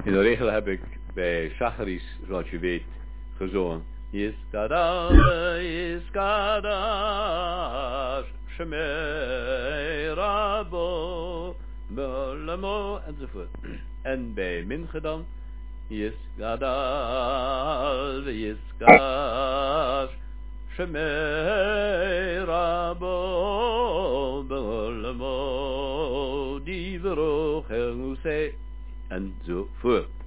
In de regel heb ik bij Shacharis, zoals je weet, gezongen. Yiskadash, Shemei Rabo, Bolamo, enzovoort. En bij Mincha dan, Yiskadash, Yiskash, Shemei Rabo, Bolamo, Diveroch, enzovoort.